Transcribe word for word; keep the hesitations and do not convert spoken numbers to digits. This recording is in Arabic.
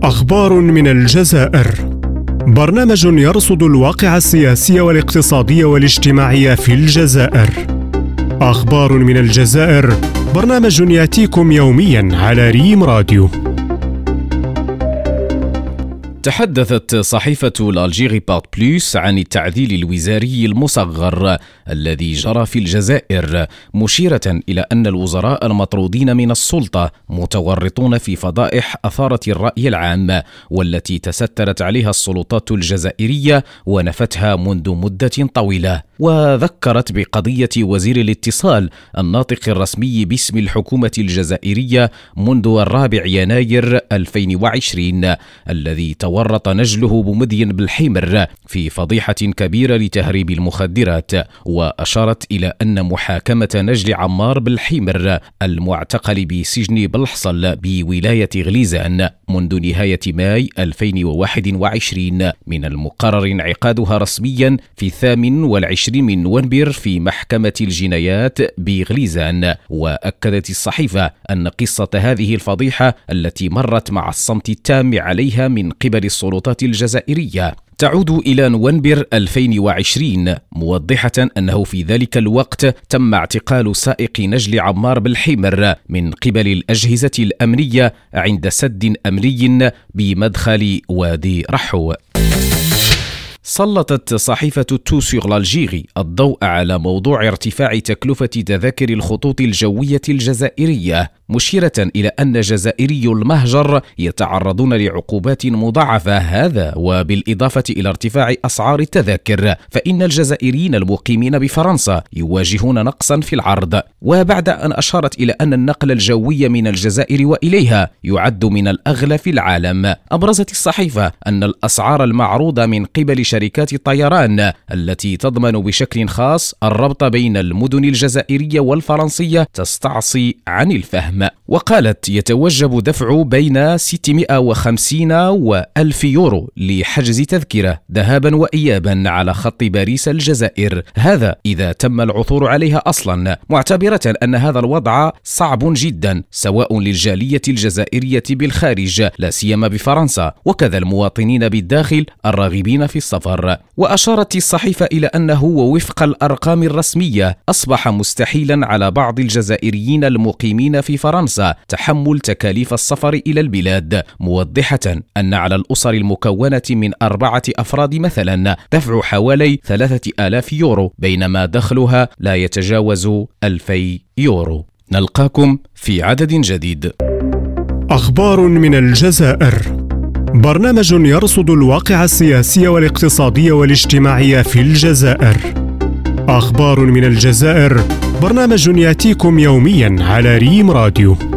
أخبار من الجزائر. برنامج يرصد الواقع السياسي والاقتصادي والاجتماعي في الجزائر. أخبار من الجزائر، برنامج يأتيكم يومياً على ريم راديو. تحدثت صحيفة الألجيري بارت بلوس عن التعديل الوزاري المصغر الذي جرى في الجزائر، مشيرة إلى أن الوزراء المطرودين من السلطة متورطون في فضائح أثارت الرأي العام، والتي تسترت عليها السلطات الجزائرية ونفتها منذ مدة طويلة. وذكرت بقضية وزير الاتصال الناطق الرسمي باسم الحكومة الجزائرية منذ الرابع يناير ألفين وعشرين، الذي تورط نجله بمدين بالحمر في فضيحة كبيرة لتهريب المخدرات. وأشارت إلى أن محاكمة نجل عمار بالحمر المعتقل بسجن بلحصل بولاية غليزان منذ نهاية ماي ألفين وواحد وعشرين من المقرر انعقادها رسميا في الثامن والعشرين من نوفمبر في محكمة الجنايات بغليزان. وأكدت الصحيفة أن قصة هذه الفضيحة التي مرت مع الصمت التام عليها من قبل السلطات الجزائرية تعود إلى نوفمبر ألفين وعشرين، موضحة أنه في ذلك الوقت تم اعتقال سائق نجل عمار بالحمر من قبل الأجهزة الأمنية عند سد أمني بمدخل وادي رحو. سلطت صحيفة تو سور لالجيري الضوء على موضوع ارتفاع تكلفة تذاكر الخطوط الجوية الجزائرية، مشيرة إلى أن جزائري المهجر يتعرضون لعقوبات مضاعفة، هذا وبالإضافة إلى ارتفاع أسعار التذاكر، فإن الجزائريين المقيمين بفرنسا يواجهون نقصا في العرض. وبعد أن أشارت إلى أن النقل الجوي من الجزائر وإليها يعد من الأغلى في العالم، أبرزت الصحيفة أن الأسعار المعروضة من قبل شركات الطيران التي تضمن بشكل خاص الربط بين المدن الجزائرية والفرنسية تستعصي عن الفهم. وقالت يتوجب دفع بين ستمائة وخمسين وألف يورو لحجز تذكرة ذهابا وإيابا على خط باريس الجزائر، هذا إذا تم العثور عليها أصلا، معتبرة أن هذا الوضع صعب جدا سواء للجالية الجزائرية بالخارج لا سيما بفرنسا، وكذا المواطنين بالداخل الراغبين في السفر. وأشارت الصحيفة إلى أنه ووفق الأرقام الرسمية أصبح مستحيلا على بعض الجزائريين المقيمين في فرنسا تحمل تكاليف السفر إلى البلاد، موضحة أن على الأسر المكونة من أربعة أفراد مثلا دفع حوالي ثلاثة آلاف يورو، بينما دخلها لا يتجاوز ألفي يورو. نلقاكم في عدد جديد. أخبار من الجزائر، برنامج يرصد الواقع السياسي والاقتصادي والاجتماعي في الجزائر. أخبار من الجزائر، برنامج يأتيكم يومياً على ريم راديو.